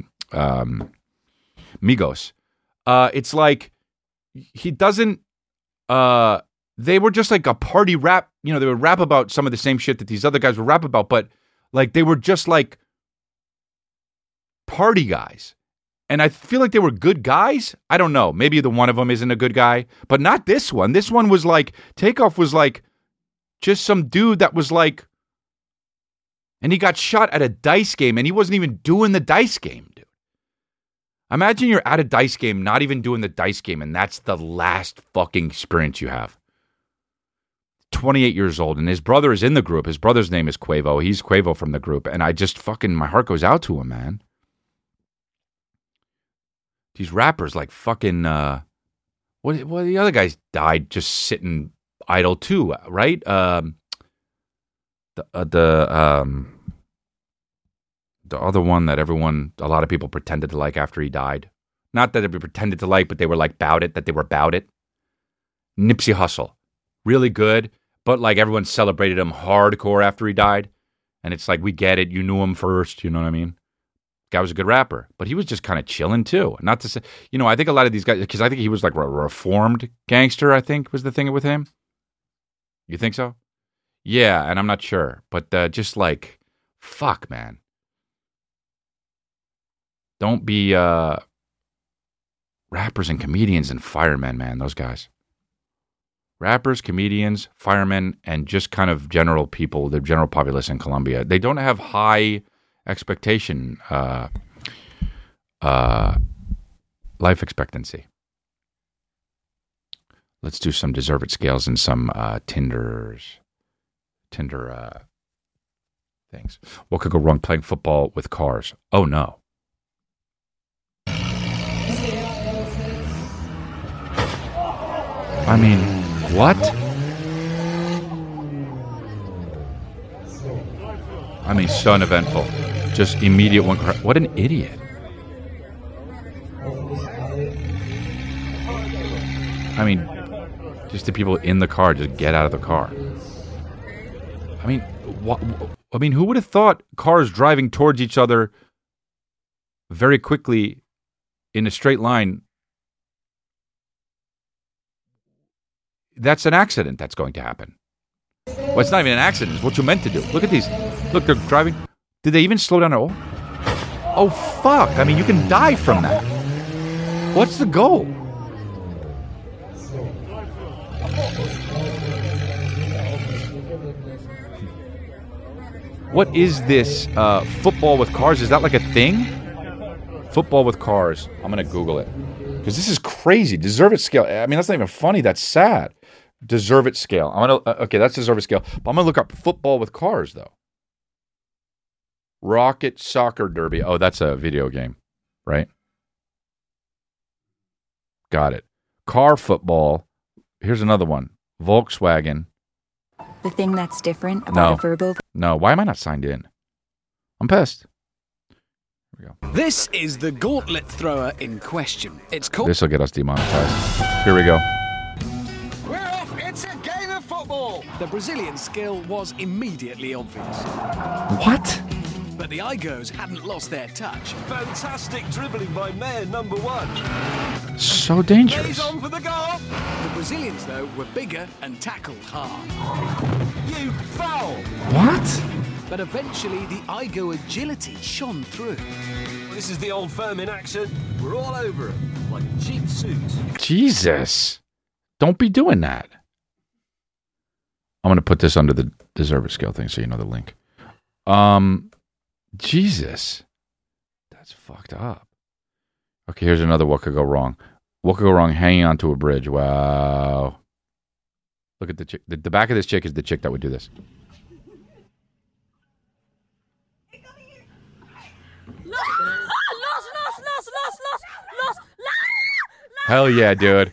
Migos, it's he doesn't... they were just a party rap, they would rap about some of the same shit that these other guys would rap about, but they were just party guys. And I feel like they were good guys. I don't know. Maybe the one of them isn't a good guy, but not this one. This one was Takeoff was just some dude that was and he got shot at a dice game and he wasn't even doing the dice game, dude. Imagine you're at a dice game, not even doing the dice game, and that's the last fucking experience you have. 28 years old, and his brother is in the group. His brother's name is Quavo. He's Quavo from the group, and I just my heart goes out to him, man. These rappers fucking, What the other guys died just sitting idle too, right? The other one that a lot of people pretended to like after he died. Not that they pretended to like, but they were like about it, that they were about it. Nipsey Hussle. Really good, but like everyone celebrated him hardcore after he died. And it's like, we get it. You knew him first. You know what I mean? Guy was a good rapper, but he was just kind of chilling too. Not to say, I think a lot of these guys, because I think he was like a reformed gangster, I think was the thing with him. You think so? Yeah, and I'm not sure. But just like, fuck, man. Don't be rappers and comedians and firemen, man, those guys. Rappers, comedians, firemen, and just kind of general people, the general populace in Colombia. They don't have high expectation, life expectancy. Let's do some Deserve It scales and some Tinder things. What could go wrong playing football with cars? Oh, no. I mean, what? I mean, so uneventful. Just immediate one. What an idiot. I mean, just the people in the car, just get out of the car. I mean, who would have thought cars driving towards each other very quickly in a straight line, that's an accident that's going to happen? Well, it's not even an accident. It's what you're meant to do. Look at these. Look, they're driving. Did they even slow down at all? Oh, fuck. I mean, you can die from that. What's the goal? What is this football with cars? Is that like a thing? Football with cars. I'm going to Google it. Because this is crazy. Deserve It scale. I mean, that's not even funny. That's sad. Deserve It scale. I'm going to, okay, that's Deserve It scale. But I'm going to look up football with cars, though. Rocket Soccer Derby. Oh, that's a video game, right? Got it. Car football. Here's another one. Volkswagen.
The thing that's different about a verbal...
No, why am I not signed in? I'm pissed. Here we go.
This is the gauntlet thrower in question. It's called...
This will get us demonetized. Here we go.
We're off! It's a game of football! The Brazilian skill was immediately obvious.
What?
But the Igos hadn't lost their touch.
Fantastic dribbling by Mayor number 1.
So dangerous.
Plays on for the goal.
The Brazilians, though, were bigger and tackled hard.
You foul!
What?
But eventually, the Igo agility shone through.
This is the old firm in action. We're all over it, like cheap suits.
Jesus. Don't be doing that. I'm going to put this under the Deserve It scale thing so you know the link. Jesus. That's fucked up. Okay, here's another what could go wrong. What could go wrong hanging onto a bridge? Wow. Look at the chick. The back of this chick is the chick that would do this. Hell yeah, dude.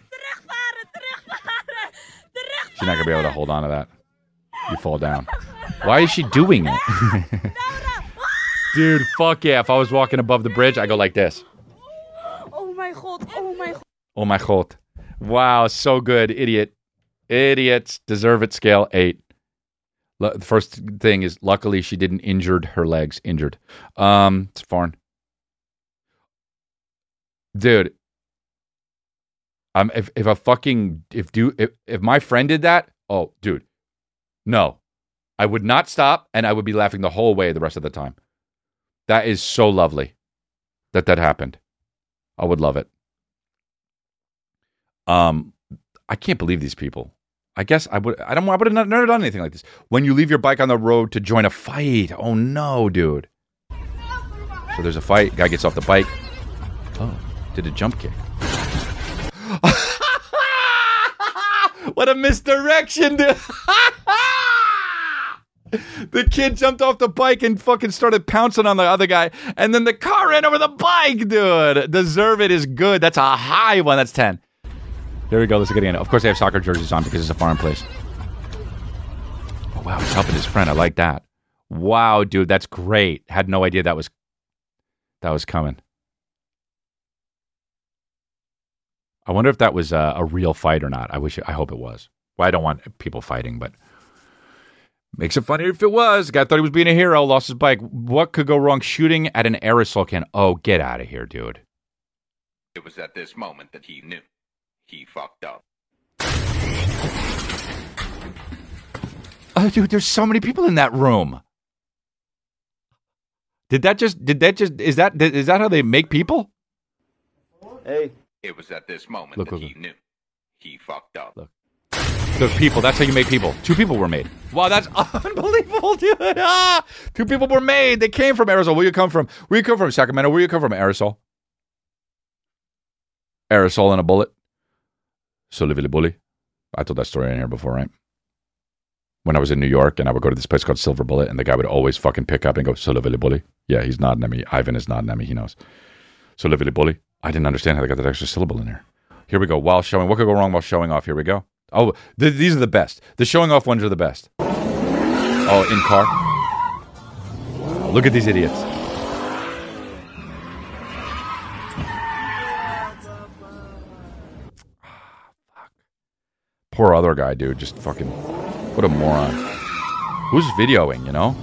She's not going to be able to hold on to that. You fall down. Why is she doing it? Dude, fuck yeah. If I was walking above the bridge, I go like this.
Oh my god, oh my god.
Oh my god. Wow, so good. Idiot. Idiots. Deserve It scale 8. The first thing is, luckily she didn't injured her legs. Injured. It's foreign. Dude. If my friend did that, oh, dude. No. I would not stop, and I would be laughing the whole way the rest of the time. That is so lovely that happened. I would love it. I can't believe these people. I guess I would have never done anything like this. When you leave your bike on the road to join a fight. Oh no, dude. So there's a fight. Guy gets off the bike. Oh, did a jump kick. What a misdirection, dude. The kid jumped off the bike and fucking started pouncing on the other guy. And then the car ran over the bike, dude. Deserve It is good. That's a high one. That's 10. Here we go. Let's get in. Of course, they have soccer jerseys on because it's a foreign place. Oh, wow. He's helping his friend. I like that. Wow, dude. That's great. Had no idea that was coming. I wonder if that was a real fight or not. I hope it was. Well, I don't want people fighting, but makes it funnier if it was. The guy thought he was being a hero, lost his bike. What could go wrong? Shooting at an aerosol can. Oh, get out of here, dude.
It was at this moment that he knew. He fucked up.
Oh, dude, there's so many people in that room. Is that how they make people?
Hey.
It was at this moment that he knew. He fucked up.
Look. The people, that's how you make people. 2 people were made. Wow, that's unbelievable, dude. 2 people were made. They came from aerosol. Where you come from? Where you come from, Sacramento? Where you come from, aerosol? Aerosol and a bullet. So lively bully. I told that story in here before, right? When I was in New York and I would go to this place called Silver Bullet and the guy would always fucking pick up and go, so lively bully. Yeah, he's nodding at me. Ivan is nodding at me. He knows. So lively bully. I didn't understand how they got that extra syllable in there. Here we go. While showing. What could go wrong while showing off? Here we go. Oh, these are the best. The showing off ones are the best. Oh, in car. Oh, look at these idiots. Fuck. Poor other guy, dude. Just fucking... What a moron. Who's videoing, you know?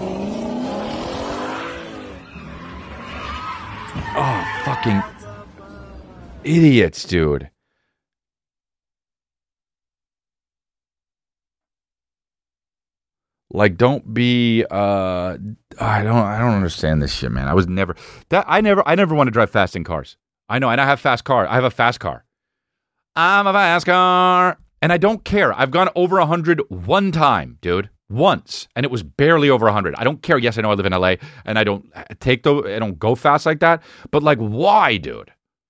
Oh, fucking... idiots, dude. Like, don't be. I don't understand this shit, man. I never want to drive fast in cars. I know, and I have fast car. I have a fast car. I'm a fast car, and I don't care. I've gone over 100 one time, dude. Once, and it was barely over 100. I don't care. Yes, I know I live in LA, and I don't go fast like that. But like, why, dude?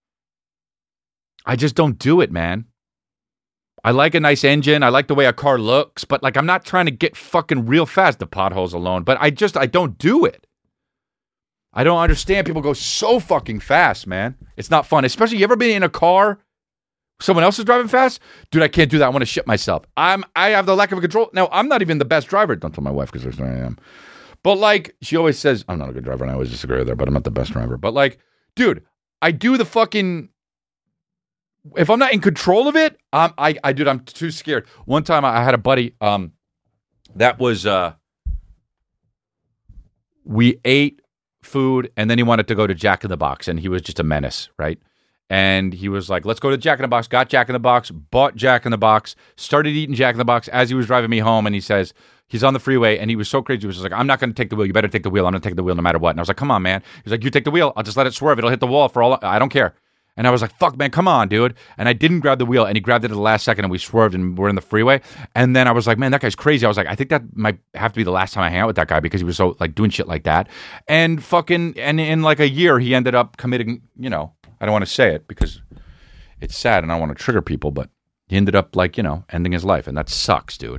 I just don't do it, man. I like a nice engine. I like the way a car looks, but like I'm not trying to get fucking real fast. The potholes alone, but I don't do it. I don't understand. People go so fucking fast, man. It's not fun. Especially, you ever been in a car, someone else is driving fast? Dude, I can't do that. I want to shit myself. I have the lack of control. Now, I'm not even the best driver. Don't tell my wife because I am. But like, she always says, I'm not a good driver, and I always disagree with her, but I'm not the best driver. But like, dude, I do the fucking... If I'm not in control of it, dude, I'm too scared. One time I had a buddy, that was, we ate food and then he wanted to go to Jack in the Box and he was just a menace, right? And he was like, let's go to Jack in the Box, got Jack in the Box, bought Jack in the Box, started eating Jack in the Box as he was driving me home. And he says, he's on the freeway and he was so crazy. He was just like, I'm not going to take the wheel. You better take the wheel. I'm going to take the wheel no matter what. And I was like, come on, man. He's like, you take the wheel. I'll just let it swerve. It'll hit the wall I don't care. And I was like, fuck, man, come on, dude. And I didn't grab the wheel, and he grabbed it at the last second, and we swerved, and we're in the freeway. And then I was like, man, that guy's crazy. I was like, I think that might have to be the last time I hang out with that guy because he was so, like, doing shit like that. And and in, like, a year, he ended up committing, I don't want to say it because it's sad, and I don't want to trigger people, but he ended up, like, ending his life, and that sucks, dude.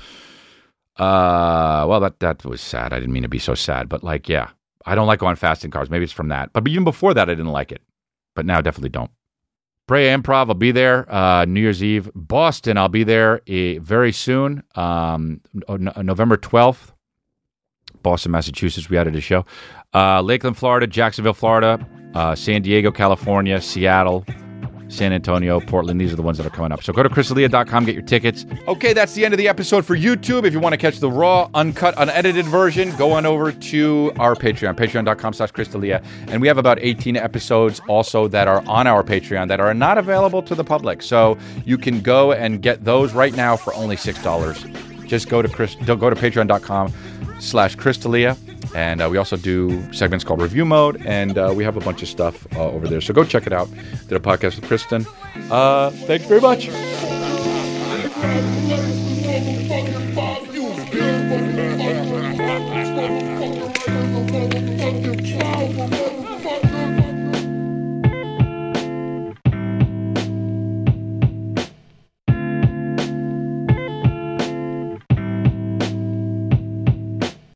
Well, that was sad. I didn't mean to be so sad, but, like, yeah. I don't like going fast in cars. Maybe it's from that. But even before that, I didn't like it. But now definitely don't. Brea Improv, I'll be there New Year's Eve. Boston, I'll be there very soon. November 12th. Boston, Massachusetts, we added a show. Lakeland, Florida, Jacksonville, Florida, San Diego, California, Seattle, San Antonio, Portland. These are the ones that are coming up. So go to ChrisDelia.com, get your tickets. Okay, that's the end of the episode for YouTube. If you want to catch the raw, uncut, unedited version, go on over to our Patreon, patreon.com/ChrisDelia. And we have about 18 episodes also that are on our Patreon that are not available to the public. So you can go and get those right now for only $6. Just go to patreon.com/ChrisDelia. And we also do segments called Review Mode, and we have a bunch of stuff over there. So go check it out. Did a podcast with Kristen. Thanks very much.